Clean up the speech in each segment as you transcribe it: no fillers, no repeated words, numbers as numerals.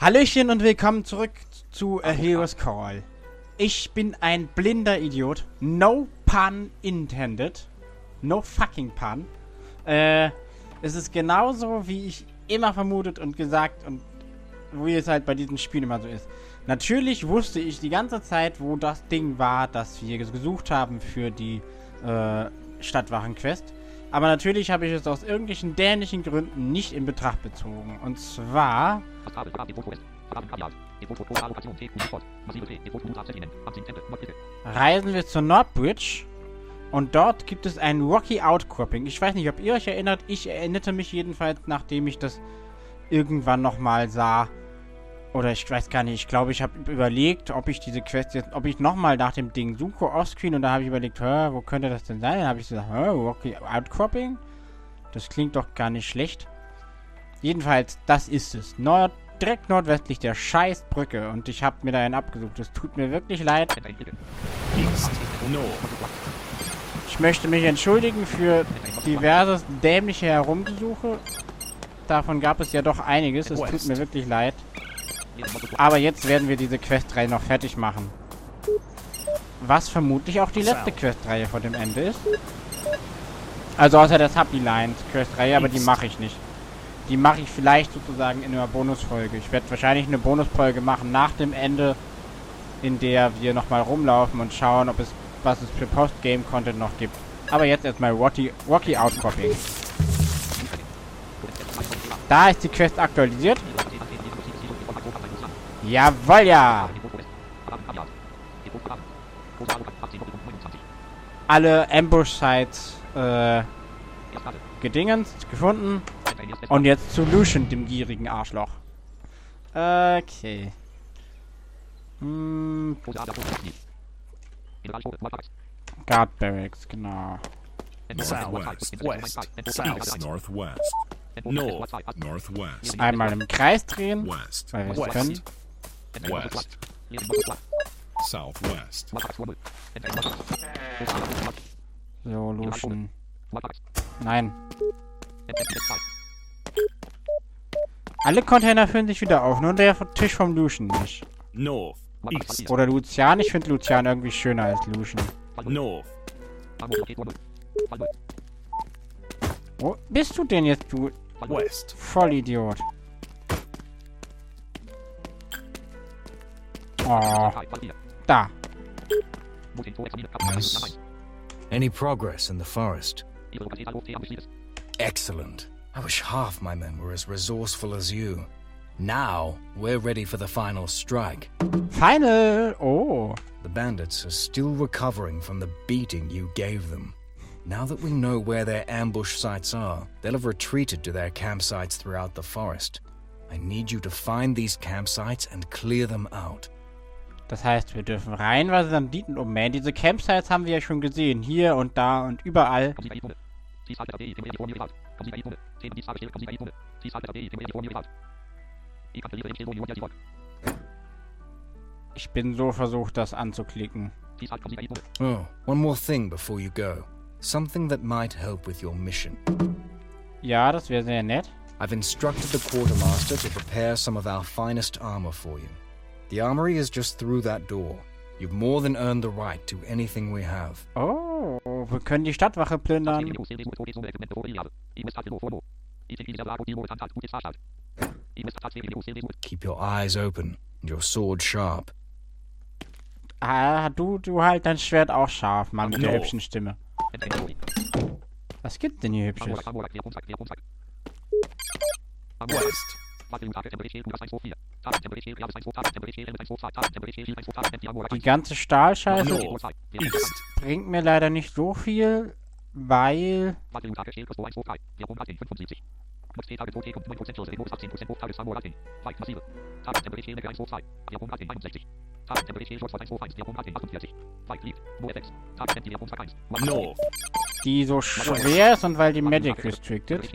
Hallöchen und willkommen zurück zu A Hero's Call. Ich bin ein blinder Idiot. No pun intended. No fucking pun. Es ist genauso, wie ich immer vermutet und gesagt und wie es halt bei diesen Spielen immer so ist. Natürlich wusste ich die ganze Zeit, wo das Ding war, das wir gesucht haben für die Stadtwachen-Quest. Aber natürlich habe ich es aus irgendwelchen dämlichen Gründen nicht in Betracht bezogen. Und zwar reisen wir zur Nordbridge und dort gibt es ein Rocky Outcropping. Ich weiß nicht, ob ihr euch erinnert. Ich erinnerte mich jedenfalls, nachdem ich das irgendwann nochmal sah. Oder ich weiß gar nicht. Ich glaube, ich habe überlegt, ob ich diese Quest jetzt, ob ich nochmal nach dem Ding suche offscreen. Und da habe ich überlegt, wo könnte das denn sein? Dann habe ich gesagt, Rocky Outcropping? Das klingt doch gar nicht schlecht. Jedenfalls, das ist es. Direkt nordwestlich der Scheißbrücke. Und ich habe mir da einen abgesucht. Es tut mir wirklich leid. Ich möchte mich entschuldigen für diverses dämliche Herumgesuche. Davon gab es ja doch einiges. Es tut mir wirklich leid. Aber jetzt werden wir diese Questreihe noch fertig machen. Was vermutlich auch die letzte Questreihe vor dem Ende ist. Also außer der Supply Lines Questreihe, aber die mache ich nicht. Die mache ich vielleicht sozusagen in einer Bonusfolge. Ich werde wahrscheinlich eine Bonusfolge machen nach dem Ende, in der wir nochmal rumlaufen und schauen, was es für Post-Game-Content noch gibt. Aber jetzt erstmal Rocky Outcropping. Da ist die Quest aktualisiert. Jawoll, ja! Alle Ambush-Sites gedingenst, gefunden. Und jetzt zu Lucian, dem gierigen Arschloch. Okay. Guard Barracks, genau. Southwest, west, south, northwest, north, northwest, Einmal im Kreis drehen, west, weil wir es können. west, southwest, So, Lucian. Nein. Alle Container füllen sich wieder auf, nur der Tisch vom Lucian nicht. north, east, Oder Lucian, ich finde Lucian irgendwie schöner als Lucian. north, Wo bist du denn jetzt, du west, Vollidiot? Oh, da. Yes. Any progress in the forest? Excellent. I wish half my men were as resourceful as you. Now, we're ready for the final strike. Final! Oh. The bandits are still recovering from the beating you gave them. Now that we know where their ambush sites are, they'll have retreated to their campsites throughout the forest. I need you to find these campsites and clear them out. Das heißt, wir dürfen rein, weil sie Banditen ummähen. Diese Campsites haben wir ja schon gesehen. Hier und da und überall. Ich bin so versucht, das anzuklicken. Oh, one more thing before you go. Something that might help with your mission. Ja, das wäre sehr nett. I've instructed the quartermaster to prepare some of our finest armor for you. The armory is just through that door. You've more than earned the right to anything we have. Oh, wir können die Stadtwache plündern. Keep your eyes open and your sword sharp. Ah, du halt dein Schwert auch scharf, Mann, mit der hübschen Stimme. Was gibt's denn hier Hübsches? west, Die ganze Stahlscheiße north, east, bringt mir leider nicht so viel, weil... north, die so schwer ist und weil die Magic restricted.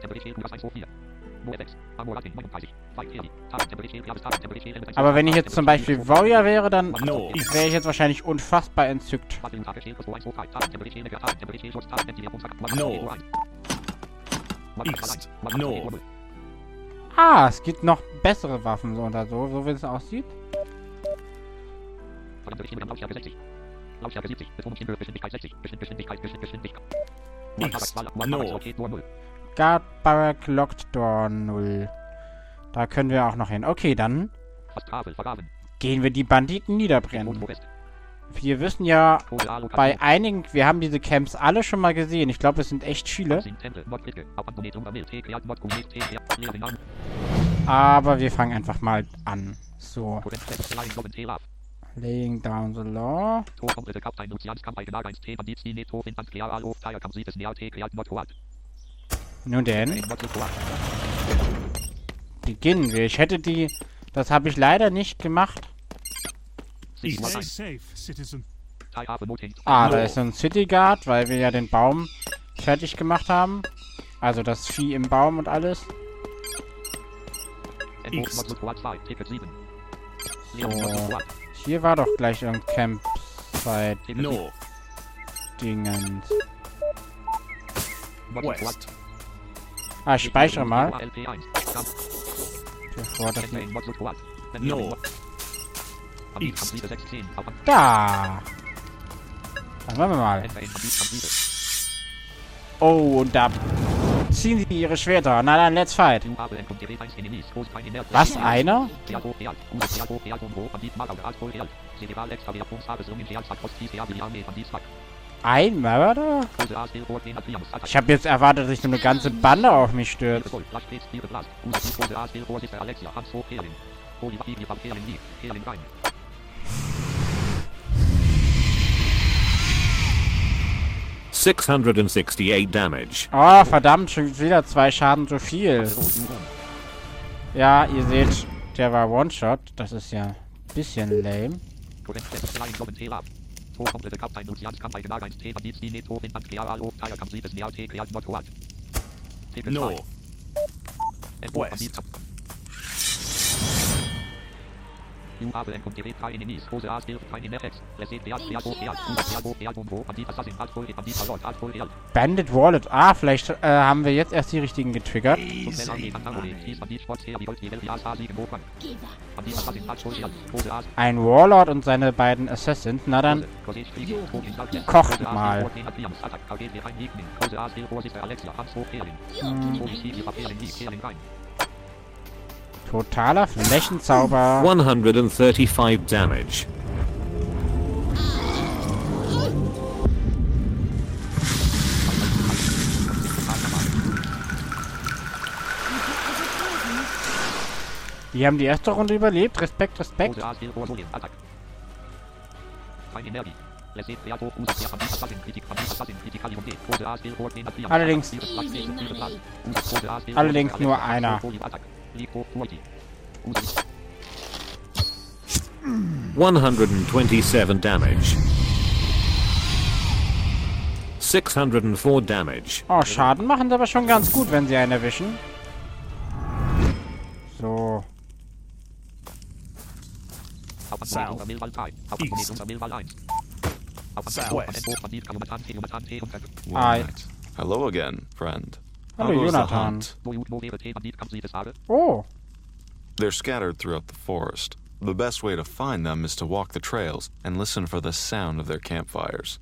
Aber wenn ich jetzt zum Beispiel Warrior wäre, dann wäre ich jetzt wahrscheinlich unfassbar entzückt. north, east, north, Ah, es gibt noch bessere Waffen so oder so, so wie es aussieht. East. North. Guard Barrack Locked Door 0. Da können wir auch noch hin. Okay, dann gehen wir die Banditen niederbrennen. Wir wissen ja bei einigen, wir haben diese Camps alle schon mal gesehen. Ich glaube, es sind echt viele. Aber wir fangen einfach mal an. So. Laying down the law. Nun denn. Beginnen wir. Ich hätte die... Das habe ich leider nicht gemacht. Ah, da ist so ein City Guard, weil wir ja den Baum fertig gemacht haben. Also das Vieh im Baum und alles. So. Hier war doch gleich irgendein Campsite-Dingens. West. Ah, ich speichere mal. Bevor das nicht... North. East. Da! Dann machen wir mal. Oh, und da ziehen sie ihre Schwerter. Na dann, let's fight. Was, einer? Ein Mörder? Ich habe jetzt erwartet, dass sich so eine ganze Bande auf mich stürzt. $668 damage. Oh, verdammt, schon wieder 2 Schaden zu viel. Ja, ihr seht, der war One-Shot. Das ist ja ein bisschen lame. North. West. Bandit Wallet. Ah, vielleicht haben wir jetzt erst die richtigen getriggert. Ein Warlord und seine beiden Assassins. Na dann, kocht mal. Totaler Flächenzauber. 135 damage. Die haben die erste Runde überlebt. Respekt, Respekt. Allerdings nur einer. 127 damage. 604 damage. Oh, Schaden machen sie aber schon ganz gut, wenn sie einen erwischen. So. South. East. Southwest. Hi. Hello again, friend. How Hallo, goes the Jonathan. hunt? Oh. They're scattered throughout the forest. The best way to find them is to walk the trails and listen for the sound of their campfires.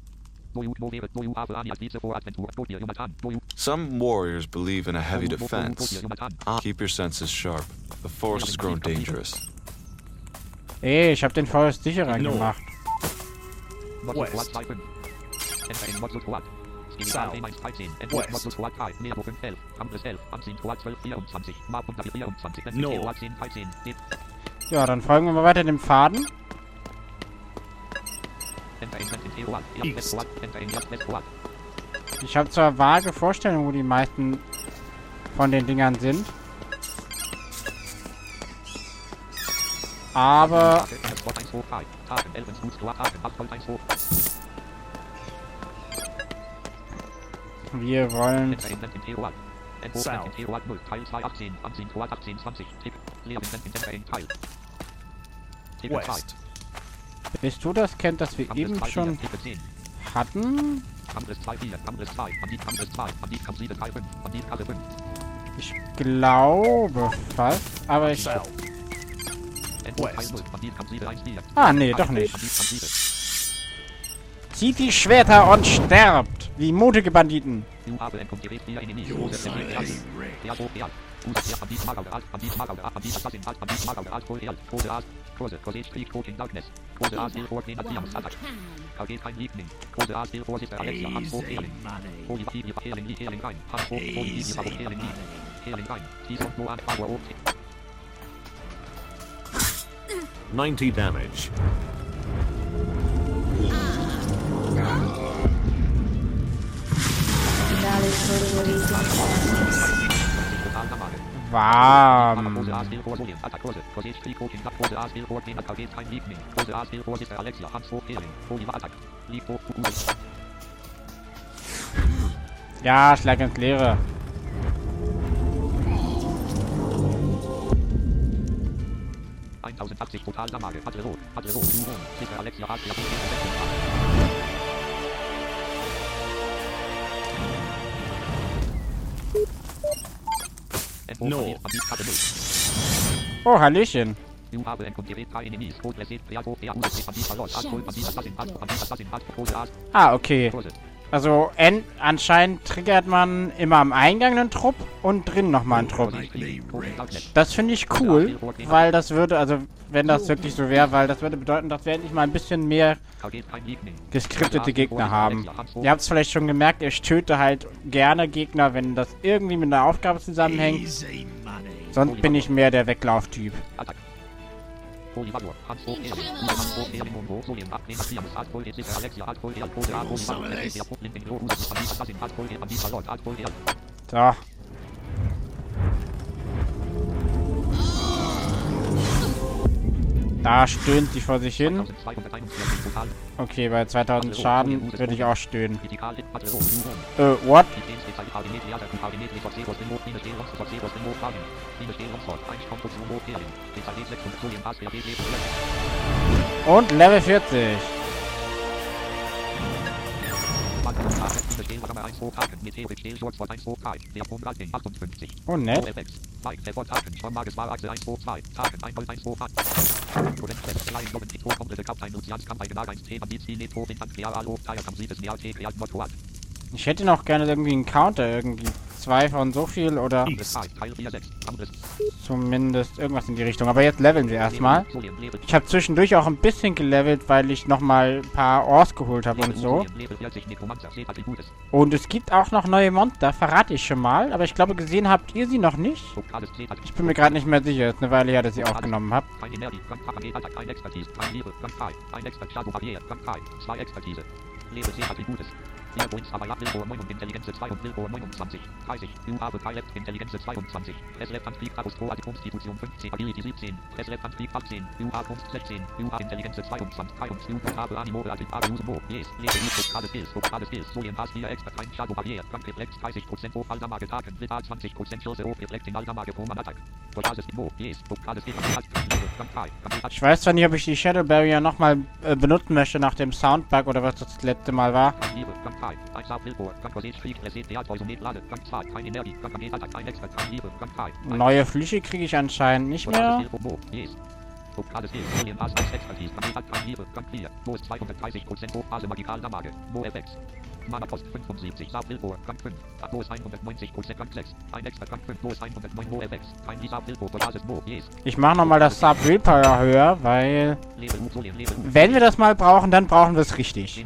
Some warriors believe in a heavy defense. Keep your senses sharp. The forest has grown dangerous. Ey, ich hab den Forest sicherer gemacht. West. South. West. North. Ja, dann folgen wir mal weiter dem Faden. East. Ich habe zwar vage Vorstellungen, wo die meisten von den Dingern sind. Aber wir wollen... South. West. Bist du das Camp, das wir eben schon hatten? Ich glaube fast, aber ich... South. West. Ah, nee, doch nicht. Zieht die Schwerter und sterbt, wie mutige Banditen. Ninety damage. Warm. Ja, Schlag ins Leere. North. Oh, Hallöchen. Ah, okay. Also, anscheinend triggert man immer am Eingang einen Trupp und drin nochmal einen Trupp. Das finde ich cool, weil das würde, also, wenn das wirklich so wäre, weil das würde bedeuten, dass wir endlich mal ein bisschen mehr geskriptete Gegner haben. Ihr habt es vielleicht schon gemerkt, ich töte halt gerne Gegner, wenn das irgendwie mit einer Aufgabe zusammenhängt. Sonst bin ich mehr der Weglauftyp. So. Da stöhnt sie vor sich hin. Okay, bei 2000 Schaden würde ich auch stöhnen. What? Und Level 40. Oh, nett. Ich hätte noch gerne irgendwie einen Counter, irgendwie 2 von so viel oder zumindest irgendwas in die Richtung. Aber jetzt leveln wir erstmal. Ich habe zwischendurch auch ein bisschen gelevelt, weil ich nochmal ein paar Ors geholt habe und so. Und es gibt auch noch neue Monster, verrate ich schon mal. Aber ich glaube, gesehen habt ihr sie noch nicht. Ich bin mir gerade nicht mehr sicher. Es ist eine Weile her, dass ich sie aufgenommen habe. Intelligenz 2 und Willpower 29. 30. Du habe Pilot Intelligenz 22. Pressleft Antrieb Pro Konstitution 15. Ability 17. Pressleft Antrieb 18. Du habe Kunst 16. Du habe Intelligenz 22. 23. Du habe Animo Relativ Abusumo. Yes. Lebe Lokale Skills. Solien Pass 4 Expert 1 Shadow Barriere. Kampfreflex 30% Hoch Aldamage Taken. Vital 20% Schürze Hoch Reflecting Aldamage Roman Attack. Lokales Niveau. Yes. Lokale Skills. Ich weiß zwar nicht, ob ich die Shadow Barrier nochmal benutzen möchte nach dem Soundbug oder was das letzte Mal war. Neue Flüche kriege ich anscheinend nicht mehr. Mana-Post 75, Saab-Wilbur, Gang 5, Atmos 190%, Gang 6, ein Expert, Gang 5, Los 109 Mo-FX, kein Saab-Wilbur, Basis Mo, yes. Ich mache nochmal das Saab-Willpower höher, weil wenn wir das mal brauchen, dann brauchen wir es richtig.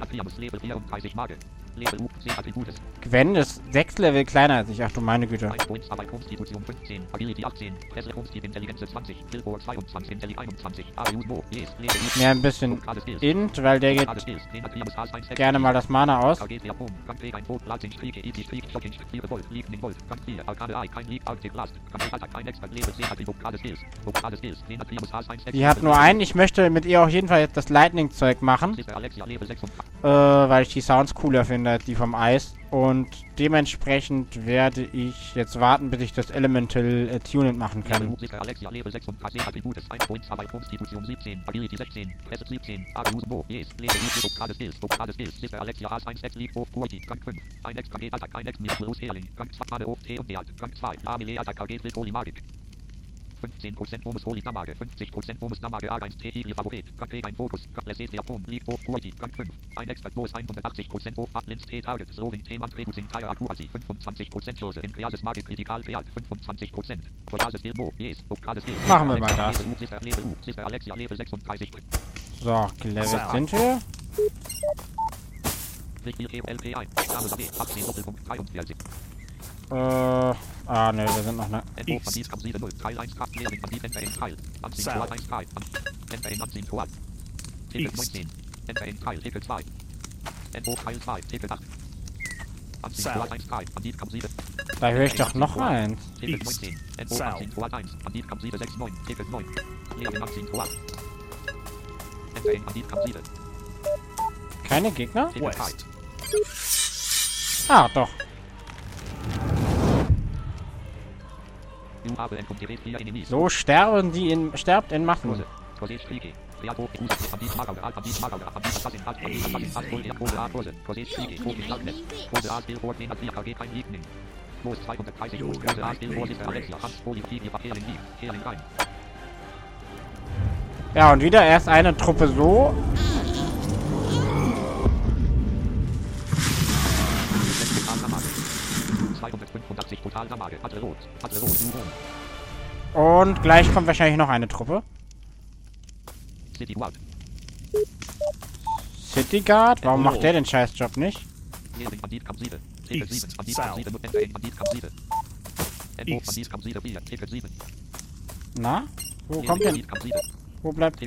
Gwen ist 6 Level kleiner als ich, ach du meine Güte. Mehr ein bisschen Int, weil der geht gerne mal das Mana aus. Die hat nur einen, ich möchte mit ihr auf jeden Fall jetzt das Lightning-Zeug machen. Weil ich die Sounds cooler finde. da ist die vom Eis. Und dementsprechend werde ich jetzt warten, bis ich das Elemental Tuning machen kann. Alexia, Level 36, Attribute 1.2, Konstitution 17, Ability 16, Presse 17, Abus Mo, Yes, Level lokale Skills, Sister Alexia, A1, League of Quality, Gang 5, ein Ex KG Attack, ein Ex Miracles Healing, Gang 2, Mane of T und Dealt, Gang 2, Amile Attack, KG Holy Magic. 15% Bonus Holy Damage, 50% Bonus Damage A1 T Igli Favorit, Gang ein Fokus, Gang Atom, League of Quality, Gang 5, ein Expert Bonus 180% Hoch, Lens T Target, Slowing Theman Reducing Tire Accuracy, 25% Chance, in Kreasis Magic Critical Real, 25%, Voyasis Dilbo, Yes, lokales Skill. Machen wir mal das. Sister Alexia, Level 36. So, gelevelt sind wir. Ne, wir sind noch ne. Da höre ich doch noch eins. Keine Gegner? West. Ah, doch. So sterben die sterbt in Massen. Ja, und wieder erst eine Truppe so. Und gleich kommt wahrscheinlich noch eine Truppe. City Guard? Warum macht der den Scheißjob nicht? Na? Wo kommt denn? Wo bleibt?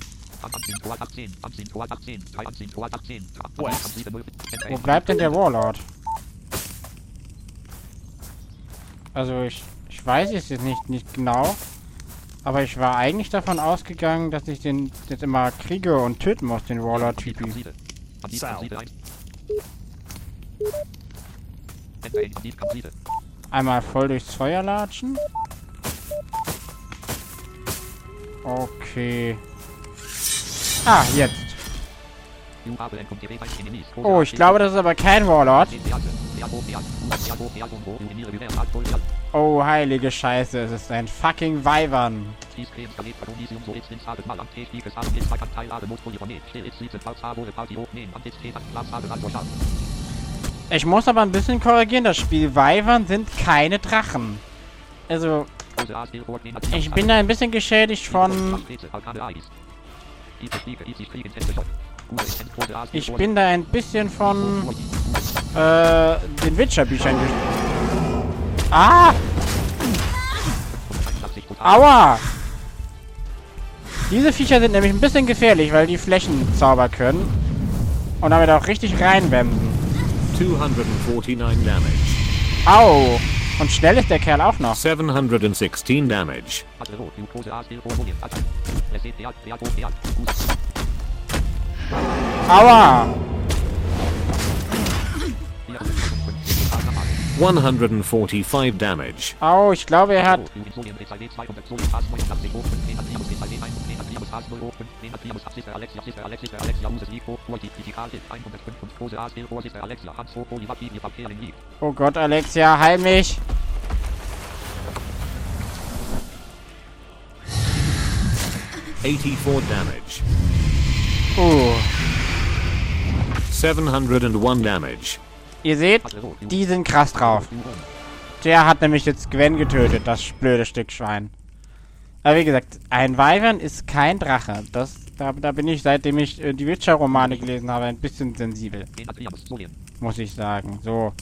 Wo bleibt denn der Warlord? Also ich weiß es jetzt nicht genau. Aber ich war eigentlich davon ausgegangen, dass ich den jetzt immer kriege und töten muss, den Warlord-Typen. Einmal voll durchs Feuer latschen. Okay. Ah, jetzt. Oh, ich glaube, das ist aber kein Warlord. Oh, heilige Scheiße, es ist ein fucking Wyvern. Ich muss aber ein bisschen korrigieren, das Spiel. Wyvern sind keine Drachen. Also, ich bin da ein bisschen geschädigt von... Ich bin da ein bisschen von den Witcher-Büchern Ah! Aua! Diese Viecher sind nämlich ein bisschen gefährlich, weil die Flächenzauber können. Und damit auch richtig reinwemsen. 249 damage. Au! Und schnell ist der Kerl auch noch. 716 damage. Aua! 145 damage. Au, ich glaube, er hat... Oh Gott, Alexia, heil mich! damage. 701 damage. Ihr seht, die sind krass drauf. Der hat nämlich jetzt Gwen getötet, das blöde Stück Schwein. Aber wie gesagt, ein Wyvern ist kein Drache. Da bin ich, seitdem ich die Witcher-Romane gelesen habe, ein bisschen sensibel. Muss ich sagen. So.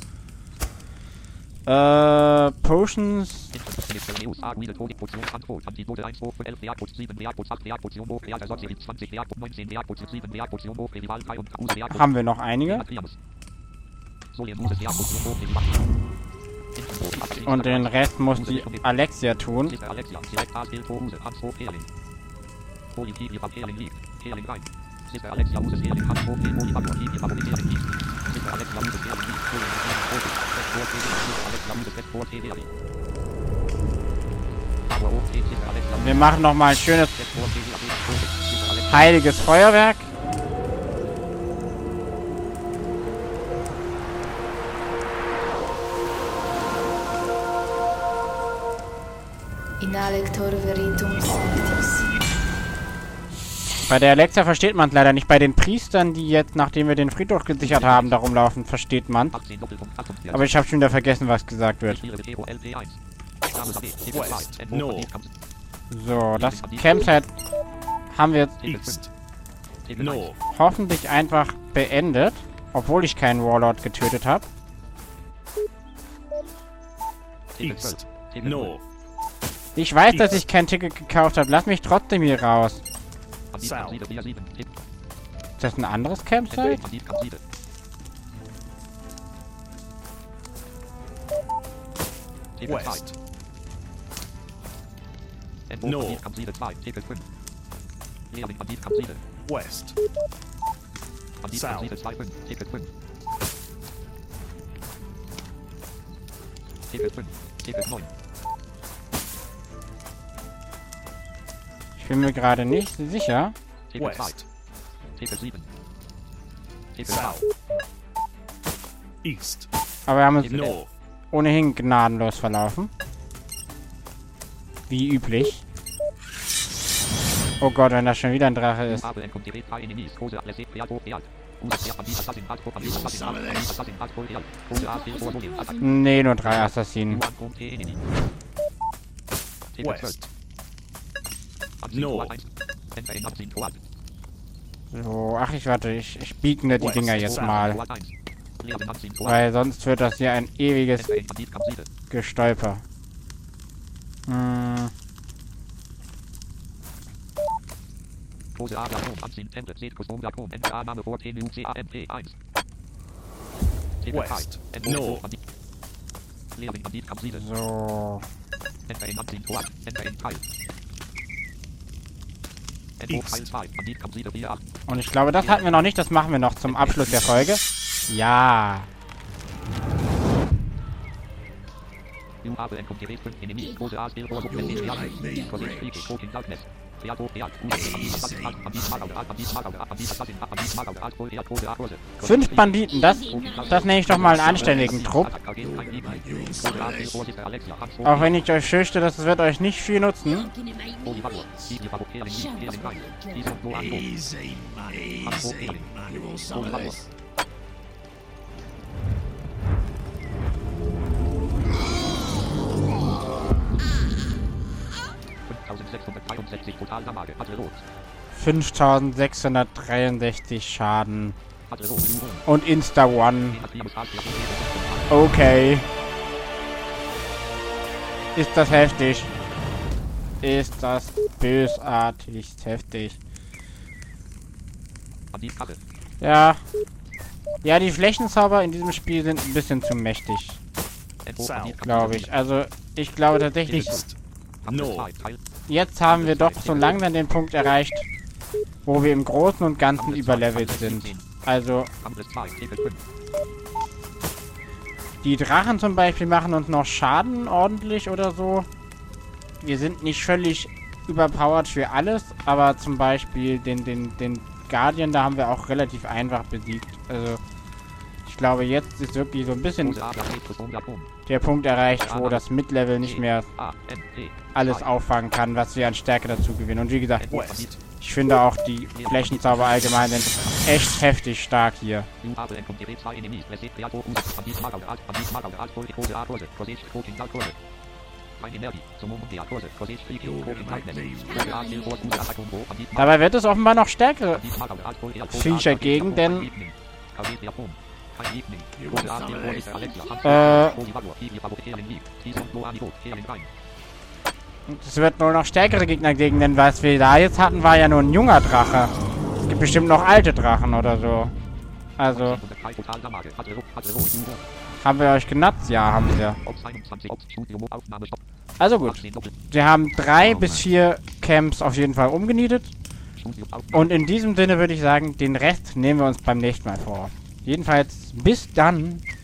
Potions. Haben wir noch einige? Und den Rest muss die Alexia tun. Wir machen noch mal ein schönes heiliges Feuerwerk. Inhalector veritum sanctis. Bei der Alexa versteht man es leider nicht. Bei den Priestern, die jetzt, nachdem wir den Friedhof gesichert haben, darum laufen, versteht man. Aber ich habe schon wieder vergessen, was gesagt wird. North. So, das Campsite haben wir jetzt East. North. hoffentlich einfach beendet. Obwohl ich keinen Warlord getötet habe. East. North. Ich weiß, dass ich kein Ticket gekauft habe. Lass mich trotzdem hier raus. South. Ist das ein anderes Campsite? West. North. West. South. Ich bin mir gerade nicht sicher. West. South. East. Aber wir haben uns North. ohnehin gnadenlos verlaufen. Wie üblich. Oh Gott, wenn das schon wieder ein Drache ist. Nee, nur 3 Assassinen. West. North. So, ach, ich biege die Dinger jetzt mal. Weil sonst wird das hier ein ewiges Gestolper. West. North. So. East. Und ich glaube, das hatten wir noch nicht. Das machen wir noch zum Abschluss der Folge. Ja. Fünf Banditen, das nenne ich doch mal einen anständigen Trupp. Auch wenn ich euch fürchte, das wird euch nicht viel nutzen. Totalsamage, 5663 Schaden. Und Insta One. Okay. Ist das heftig? Ist das bösartigst heftig? Ja. Ja, die Flächenzauber in diesem Spiel sind ein bisschen zu mächtig. Glaube ich. Also, ich glaube tatsächlich... Jetzt haben wir doch so langsam den Punkt erreicht, wo wir im Großen und Ganzen überlevelt sind. Also, die Drachen zum Beispiel machen uns noch Schaden ordentlich oder so. Wir sind nicht völlig überpowered für alles, aber zum Beispiel den Guardian, da haben wir auch relativ einfach besiegt. Also, ich glaube, jetzt ist wirklich so ein bisschen der Punkt erreicht, wo das Mid-Level nicht mehr alles auffangen kann, was wir an Stärke dazu gewinnen. Und wie gesagt, ich finde auch die Flächenzauber allgemein sind echt heftig stark hier. Dabei wird es offenbar noch stärkere Viecher gegen, denn es wird nur noch stärkere Gegner gegen, denn was wir da jetzt hatten, war ja nur ein junger Drache. Es gibt bestimmt noch alte Drachen oder so. Also, haben wir euch genutzt? Ja, haben wir. Also gut. Wir haben 3 bis 4 Camps auf jeden Fall umgenietet. Und in diesem Sinne würde ich sagen, den Rest nehmen wir uns beim nächsten Mal vor. Jedenfalls bis dann.